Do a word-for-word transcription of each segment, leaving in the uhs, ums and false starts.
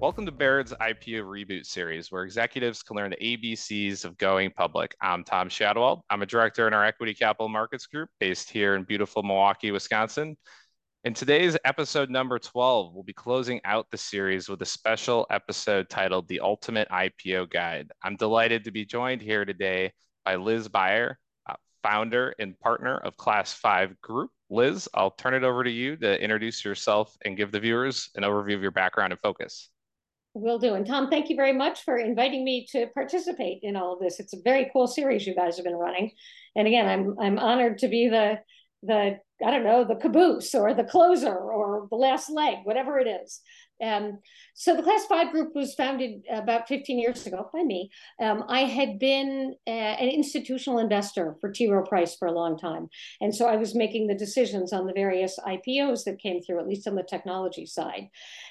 Welcome to Baird's I P O Reboot series, where executives can learn the A B Cs of going public. I'm Tom Shadwell. I'm a director in our Equity Capital Markets group based here in beautiful Milwaukee, Wisconsin. In today's episode number twelve, we'll be closing out the series with a special episode titled The Ultimate I P O Guide. I'm delighted to be joined here today by Liz Beyer, uh, founder and partner of Class five Group. Liz, I'll turn it over to you to introduce yourself and give the viewers an overview of your background and focus. Will do. And Tom, thank you very much for inviting me to participate in all of this. It's a very cool series you guys have been running. And again, I'm I'm honored to be the the I don't know, the caboose or the closer or the last leg, whatever it is. Um, so the Class five Group was founded about fifteen years ago by me. Um, I had been a, an institutional investor for T. Rowe Price for a long time. And so I was making the decisions on the various I P Os that came through, at least on the technology side.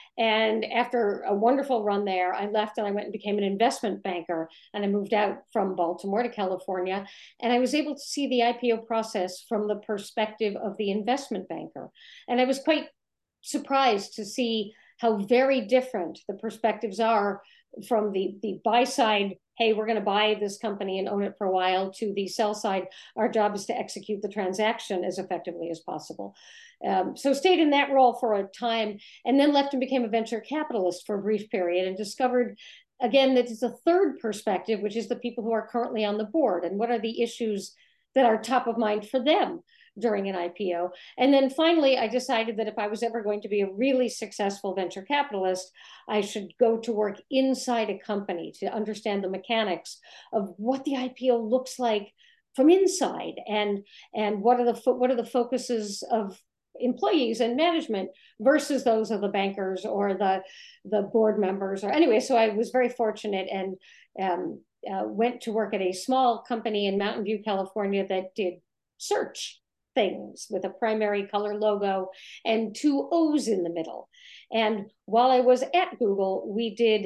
And after a wonderful run there, I left and I went and became an investment banker. And I moved out from Baltimore to California. And I was able to see the I P O process from the perspective of the investment banker. And I was quite surprised to see how very different the perspectives are from the, the buy side. Hey, we're going to buy this company and own it for a while, to the sell side. Our job is to execute the transaction as effectively as possible. Um, so stayed in that role for a time, and then left and became a venture capitalist for a brief period, and discovered again that it's a third perspective, which is the people who are currently on the board and what are the issues that are top of mind for them during an I P O. And then finally, I decided that if I was ever going to be a really successful venture capitalist, I should go to work inside a company to understand the mechanics of what the I P O looks like from inside, and and what are the what are the focuses of employees and management versus those of the bankers or the the board members. Or anyway, so I was very fortunate and um, uh, went to work at a small company in Mountain View, California, that did search things with a primary color logo and two O's in the middle. And while I was at Google, we did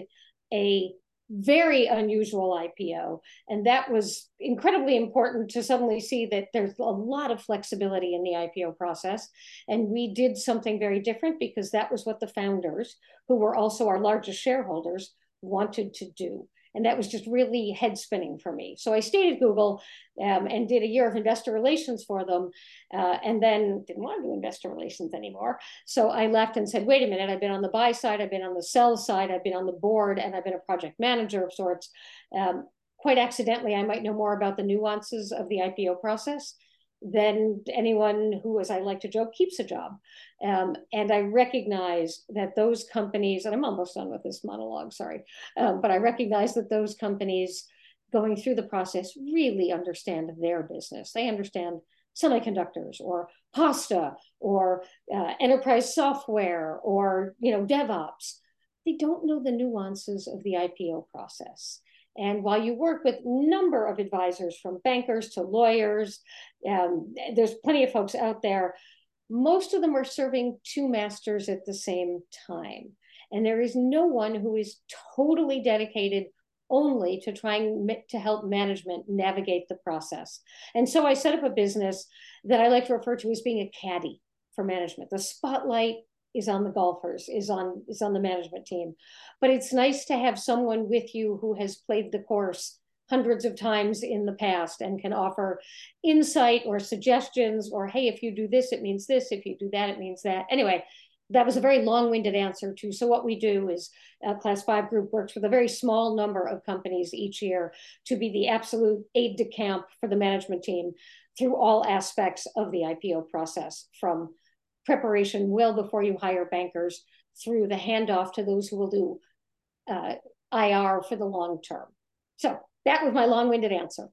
a very unusual I P O. And that was incredibly important to suddenly see that there's a lot of flexibility in the I P O process. And we did something very different because that was what the founders, who were also our largest shareholders, wanted to do. And that was just really head spinning for me. So I stayed at Google um, and did a year of investor relations for them, uh, and then didn't want to do investor relations anymore. So I left and said, wait a minute, I've been on the buy side, I've been on the sell side, I've been on the board, and I've been a project manager of sorts. Um, quite accidentally, I might know more about the nuances of the I P O process than anyone who, as I like to joke, keeps a job. Um, and I recognize that those companies, and I'm almost done with this monologue, sorry, um, but I recognize that those companies going through the process really understand their business. They understand semiconductors or pasta or uh, enterprise software or, you know, DevOps. They don't know the nuances of the I P O process. And while you work with a number of advisors, from bankers to lawyers, um, there's plenty of folks out there, most of them are serving two masters at the same time. And there is no one who is totally dedicated only to trying to help management navigate the process. And so I set up a business that I like to refer to as being a caddy for management. The spotlight is on the golfers, is on is on the management team. But it's nice to have someone with you who has played the course hundreds of times in the past and can offer insight or suggestions, or, hey, if you do this, it means this. If you do that, it means that. Anyway, that was a very long-winded answer to. So what we do is uh, Class five Group works with a very small number of companies each year to be the absolute aide de camp for the management team through all aspects of the I P O process, from preparation well before you hire bankers through the handoff to those who will do uh, I R for the long term. So that was my long-winded answer.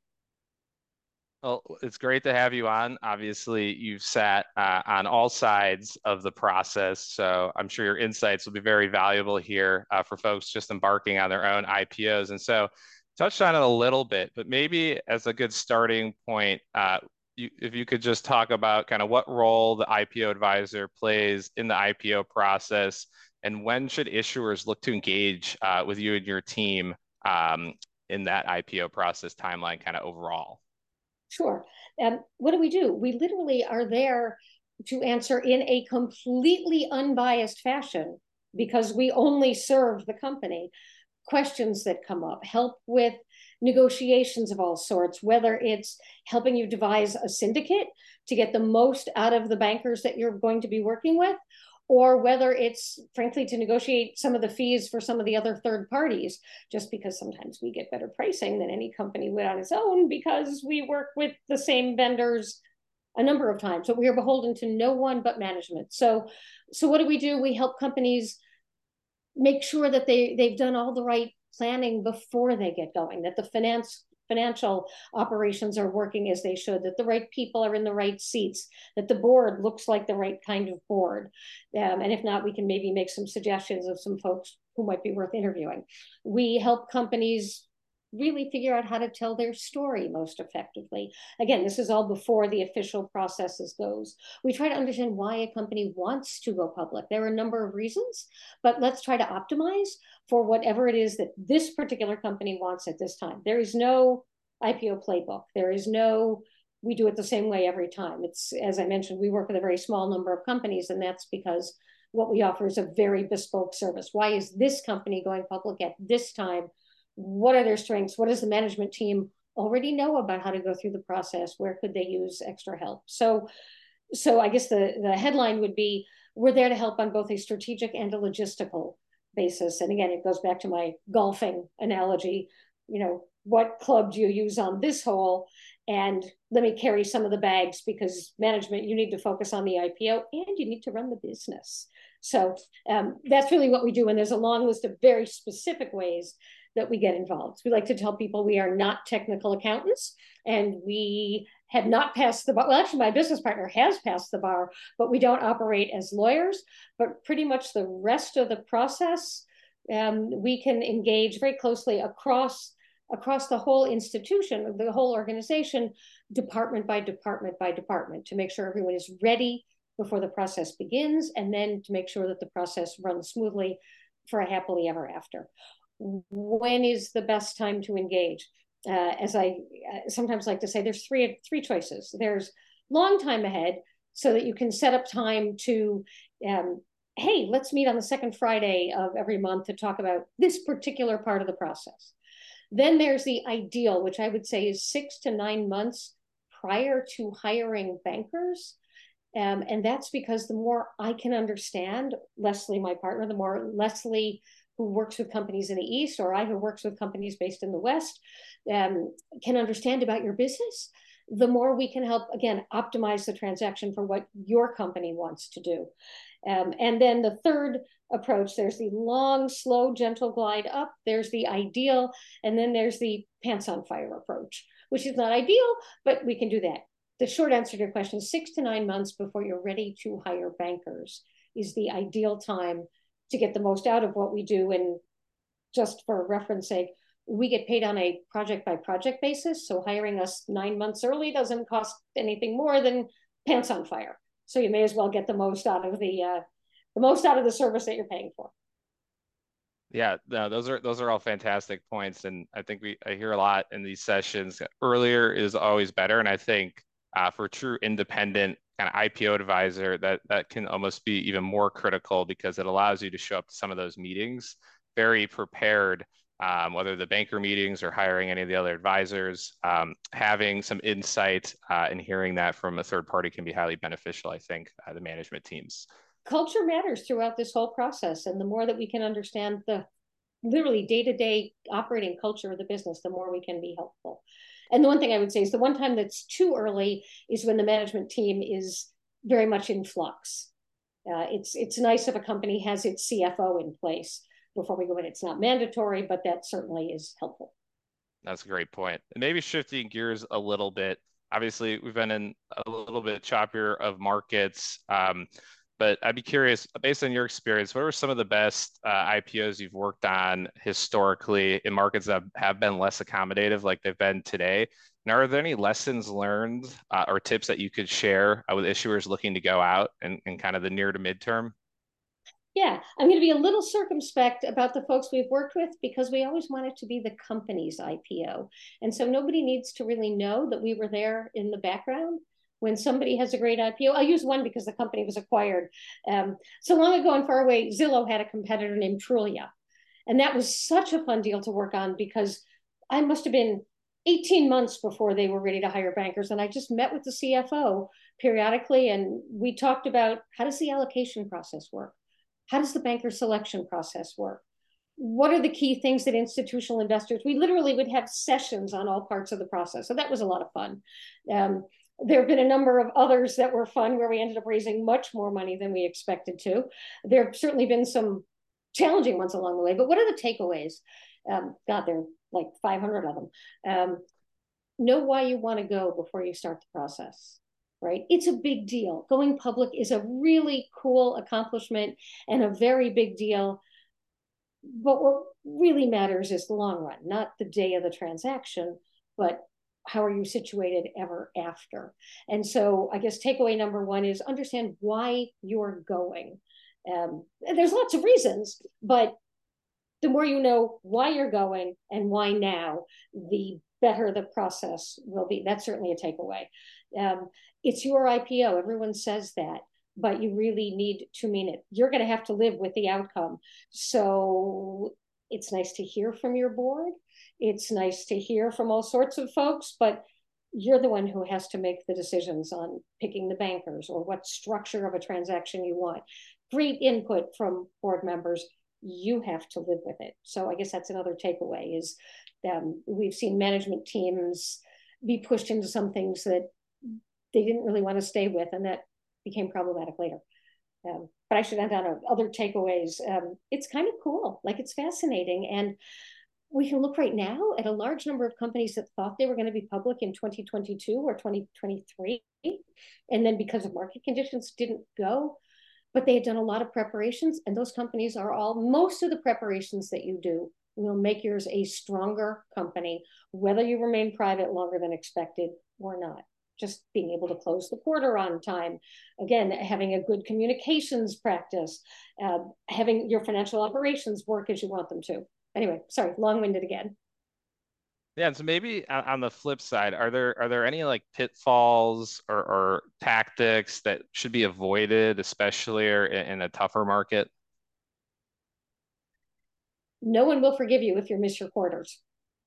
Well, it's great to have you on. Obviously, you've sat uh, on all sides of the process, so I'm sure your insights will be very valuable here uh, for folks just embarking on their own I P Os. And so, touched on it a little bit, but maybe as a good starting point, uh, you, if you could just talk about kind of what role the I P O advisor plays in the I P O process, and when should issuers look to engage uh, with you and your team um, in that I P O process timeline kind of overall? Sure. Um, what do we do? We literally are there to answer in a completely unbiased fashion because we only serve the company, questions that come up, help with negotiations of all sorts, whether it's helping you devise a syndicate to get the most out of the bankers that you're going to be working with, or whether it's frankly to negotiate some of the fees for some of the other third parties, just because sometimes we get better pricing than any company would on its own because we work with the same vendors a number of times, but we are beholden to no one but management. So, so what do we do? We help companies make sure that they, they've done all the right planning before they get going, that the finance financial operations are working as they should, that the right people are in the right seats, that the board looks like the right kind of board. Um, and if not, we can maybe make some suggestions of some folks who might be worth interviewing. We help companies really figure out how to tell their story most effectively. Again, this is all before the official processes goes. We try to understand why a company wants to go public. There are a number of reasons, but let's try to optimize for whatever it is that this particular company wants at this time. There is no I P O playbook. There is no, we do it the same way every time. It's, as I mentioned, we work with a very small number of companies, and that's because what we offer is a very bespoke service. Why is this company going public at this time? What are their strengths? What does the management team already know about how to go through the process? Where could they use extra help? So, so I guess the, the headline would be, we're there to help on both a strategic and a logistical basis. And again, it goes back to my golfing analogy. You know, what club do you use on this hole? And let me carry some of the bags, because management, you need to focus on the I P O and you need to run the business. So um, that's really what we do. And there's a long list of very specific ways that we get involved. We like to tell people we are not technical accountants, and we have not passed the bar. Well, actually, my business partner has passed the bar, but we don't operate as lawyers. But pretty much the rest of the process, um, we can engage very closely across across the whole institution, the whole organization, department by department by department, to make sure everyone is ready before the process begins, and then to make sure that the process runs smoothly for a happily ever after. When is the best time to engage? Uh, as I uh, sometimes like to say, there's three three choices. There's long time ahead, so that you can set up time to, um, hey, let's meet on the second Friday of every month to talk about this particular part of the process. Then there's the ideal, which I would say is six to nine months prior to hiring bankers. Um, and that's because the more I can understand, Leslie, my partner, the more Leslie, who works with companies in the East, or I, who works with companies based in the West, um, can understand about your business, the more we can help, again, optimize the transaction for what your company wants to do. Um, and then the third approach, there's the long, slow, gentle glide up, there's the ideal, and then there's the pants on fire approach, which is not ideal, but we can do that. The short answer to your question is six to nine months before you're ready to hire bankers is the ideal time to get the most out of what we do. And just for reference sake, we get paid on a project by project basis. So hiring us nine months early doesn't cost anything more than pants on fire. So you may as well get the most out of the uh, the most out of the service that you're paying for. Yeah, no, those are those are all fantastic points, and I think we I hear a lot in these sessions. Earlier is always better, and I think uh, for true independent kind of I P O advisor, that that can almost be even more critical, because it allows you to show up to some of those meetings very prepared, um, whether the banker meetings or hiring any of the other advisors. Um, having some insight uh, and hearing that from a third party can be highly beneficial, I think, uh, the management teams. Culture matters throughout this whole process, and the more that we can understand the literally day-to-day operating culture of the business, the more we can be helpful. And the one thing I would say is the one time that's too early is when the management team is very much in flux. Uh, it's it's nice if a company has its C F O in place before we go in. It's not mandatory, but that certainly is helpful. That's a great point. And maybe shifting gears a little bit. Obviously, we've been in a little bit choppier of markets, um, but I'd be curious, based on your experience, what are some of the best uh, I P Os you've worked on historically in markets that have been less accommodative like they've been today? And are there any lessons learned uh, or tips that you could share uh, with issuers looking to go out in, in kind of the near to midterm? Yeah, I'm going to be a little circumspect about the folks we've worked with, because we always want it to be the company's I P O. And so nobody needs to really know that we were there in the background. When somebody has a great I P O, I'll use one because the company was acquired. Um, so long ago and far away, Zillow had a competitor named Trulia. And that was such a fun deal to work on because I must have been eighteen months before they were ready to hire bankers. And I just met with the C F O periodically and we talked about how does the allocation process work? How does the banker selection process work? What are the key things that institutional investors, we literally would have sessions on all parts of the process. So that was a lot of fun. Um, there have been a number of others that were fun where we ended up raising much more money than we expected to. There have certainly been some challenging ones along the way, but what are the takeaways? Um, God, there are like five hundred of them. Um, know why you want to go before you start the process, right? It's a big deal. Going public is a really cool accomplishment and a very big deal. But what really matters is the long run, not the day of the transaction, but how are you situated ever after? And so I guess takeaway number one is understand why you're going. Um, there's lots of reasons, but the more you know why you're going and why now, the better the process will be. That's certainly a takeaway. Um, it's your I P O. Everyone says that, but you really need to mean it. You're going to have to live with the outcome. So it's nice to hear from your board. It's nice to hear from all sorts of folks, but you're the one who has to make the decisions on picking the bankers or what structure of a transaction you want. Great input from board members. You have to live with it. So I guess that's another takeaway is um, we've seen management teams be pushed into some things that they didn't really want to stay with, and that became problematic later. Um, but I should end on other takeaways. Um, it's kind of cool, like it's fascinating. And we can look right now at a large number of companies that thought they were going to be public in twenty twenty-two or twenty twenty-three. And then because of market conditions didn't go, but they had done a lot of preparations. And those companies are all, most of the preparations that you do will make yours a stronger company, whether you remain private longer than expected or not. Just being able to close the quarter on time. Again, having a good communications practice, uh, having your financial operations work as you want them to. Anyway, sorry, long-winded again. Yeah, and so maybe on the flip side, are there are there any like pitfalls or, or tactics that should be avoided, especially or in, in a tougher market? No one will forgive you if you miss your quarters.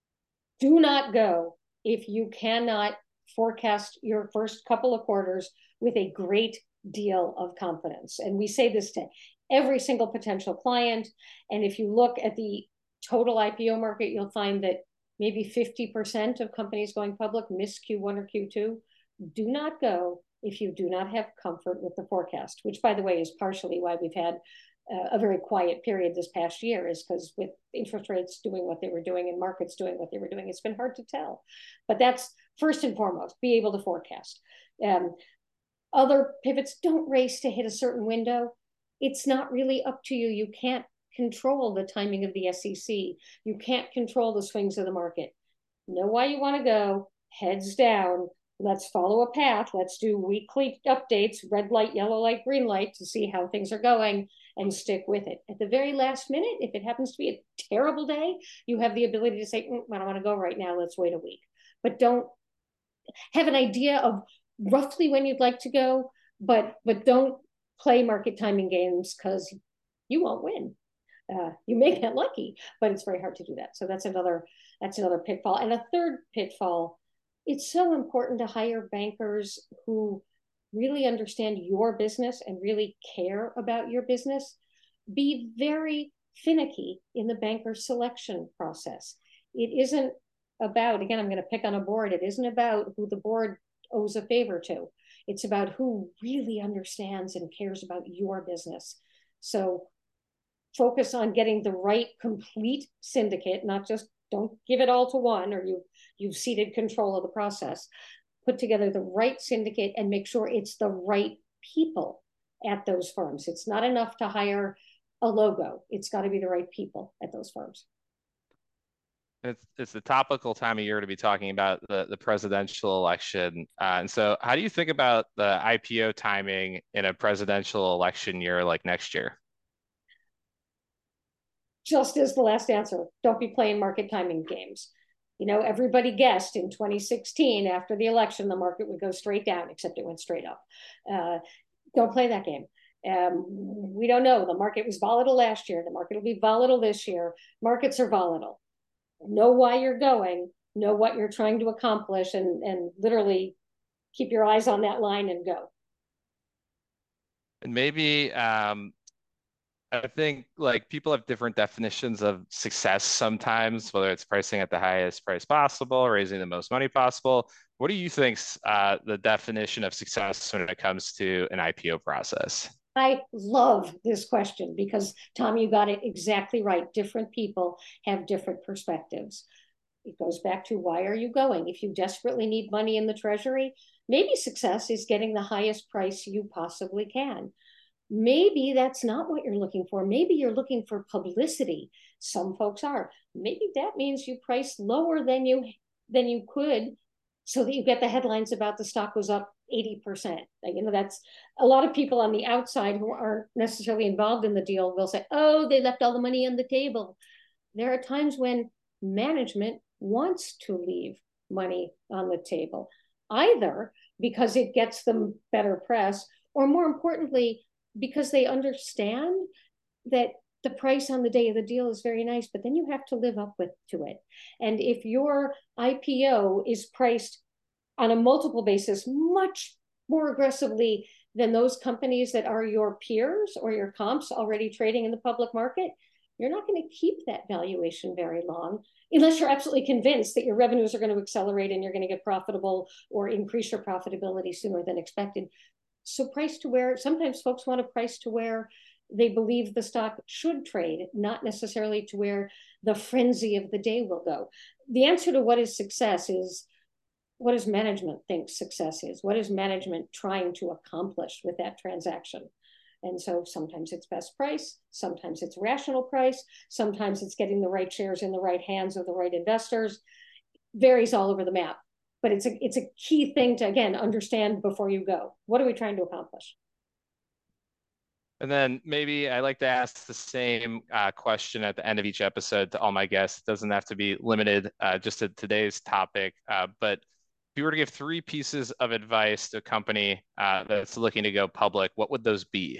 Do not go if you cannot forecast your first couple of quarters with a great deal of confidence. And we say this to every single potential client. And if you look at the total I P O market, you'll find that maybe fifty percent of companies going public miss Q one or Q two. Do not go if you do not have comfort with the forecast, which, by the way, is partially why we've had uh, a very quiet period this past year, is because with interest rates doing what they were doing and markets doing what they were doing, it's been hard to tell. But that's first and foremost, be able to forecast. Um, other pivots, don't race to hit a certain window. It's not really up to you. You can't control the timing of the S E C. You can't control the swings of the market. Know why you want to go, heads down. Let's follow a path. Let's do weekly updates, red light, yellow light, green light, to see how things are going and stick with it. At the very last minute, if it happens to be a terrible day, you have the ability to say, mm, I don't want to go right now. Let's wait a week. But don't have an idea of roughly when you'd like to go, but but don't play market timing games because you won't win. Uh, you may get lucky, but it's very hard to do that. So that's another that's another pitfall. And a third pitfall, it's so important to hire bankers who really understand your business and really care about your business. Be very finicky in the banker selection process. It isn't about, again, I'm going to pick on a board, it isn't about who the board owes a favor to. It's about who really understands and cares about your business. So focus on getting the right complete syndicate, not just don't give it all to one or you, you've ceded control of the process. Put together the right syndicate and make sure it's the right people at those firms. It's not enough to hire a logo. It's got to be the right people at those firms. It's it's the topical time of year to be talking about the, the presidential election. Uh, and so how do you think about the I P O timing in a presidential election year like next year? Just as the last answer, don't be playing market timing games. You know, everybody guessed in twenty sixteen after the election, the market would go straight down, except it went straight up. Uh, don't play that game. Um, we don't know. The market was volatile last year. The market will be volatile this year. Markets are volatile. Know why you're going, know what you're trying to accomplish, and, and literally keep your eyes on that line and go. And maybe um, I think like people have different definitions of success sometimes, whether it's pricing at the highest price possible, raising the most money possible. What do you think's uh, the definition of success when it comes to an I P O process? I love this question because, Tom, you got it exactly right. Different people have different perspectives. It goes back to why are you going? If you desperately need money in the treasury, maybe success is getting the highest price you possibly can. Maybe that's not what you're looking for. Maybe you're looking for publicity. Some folks are. Maybe that means you price lower than you than you could so that you get the headlines about the stock was up eighty percent. You know, that's a lot of people on the outside who aren't necessarily involved in the deal will say, oh, they left all the money on the table. There are times when management wants to leave money on the table, either because it gets them better press, or more importantly, because they understand that the price on the day of the deal is very nice, but then you have to live up with to it. And if your I P O is priced on a multiple basis much more aggressively than those companies that are your peers or your comps already trading in the public market, you're not going to keep that valuation very long unless you're absolutely convinced that your revenues are going to accelerate and you're going to get profitable or increase your profitability sooner than expected. So price to where, sometimes folks want to price to where they believe the stock should trade, not necessarily to where the frenzy of the day will go. The answer to what is success is, what does management think success is? What is management trying to accomplish with that transaction? And so sometimes it's best price, sometimes it's rational price, sometimes it's getting the right shares in the right hands of the right investors. Varies all over the map. But it's a it's a key thing to, again, understand before you go. What are we trying to accomplish? And then maybe I like to ask the same uh, question at the end of each episode to all my guests. It doesn't have to be limited uh, just to today's topic, uh, but if you were to give three pieces of advice to a company uh, that's looking to go public, what would those be?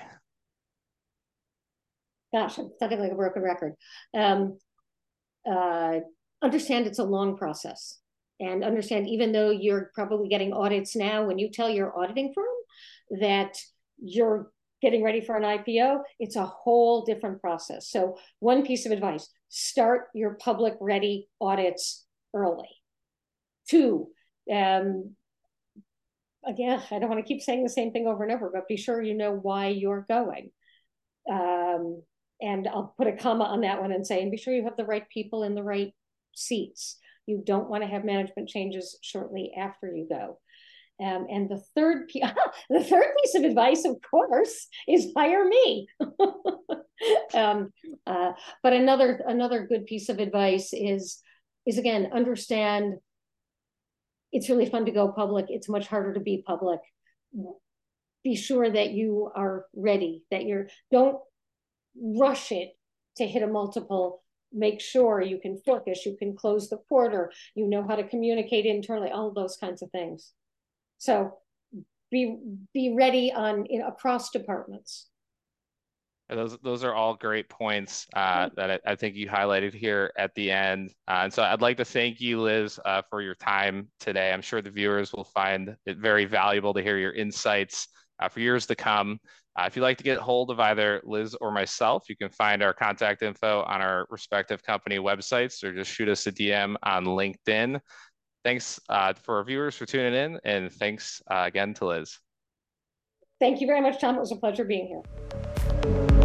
Gosh, I'm sounding like a broken record. Um, uh, understand it's a long process. And understand, even though you're probably getting audits now, when you tell your auditing firm that you're getting ready for an I P O, it's a whole different process. So one piece of advice, start your public ready audits early. Two, um, again, I don't want to keep saying the same thing over and over, but be sure you know why you're going. Um, and I'll put a comma on that one and say, and be sure you have the right people in the right seats. You don't want to have management changes shortly after you go. Um, and the third, the third piece of advice, of course, is hire me. um, uh, but another another good piece of advice is is again, understand it's really fun to go public. It's much harder to be public. Be sure that you are ready. That you're don't rush it to hit a multiple. Make sure you can focus, you can close the quarter, you know how to communicate internally, all those kinds of things. So be be ready on in, across departments. Those those are all great points uh, that I, I think you highlighted here at the end. Uh, and so I'd like to thank you, Liz, uh, for your time today. I'm sure the viewers will find it very valuable to hear your insights uh, for years to come. Uh, if you'd like to get hold of either Liz or myself, you can find our contact info on our respective company websites, or just shoot us a D M on LinkedIn. Thanks uh, for our viewers for tuning in, and thanks uh, again to Liz. Thank you very much, Tom. It was a pleasure being here.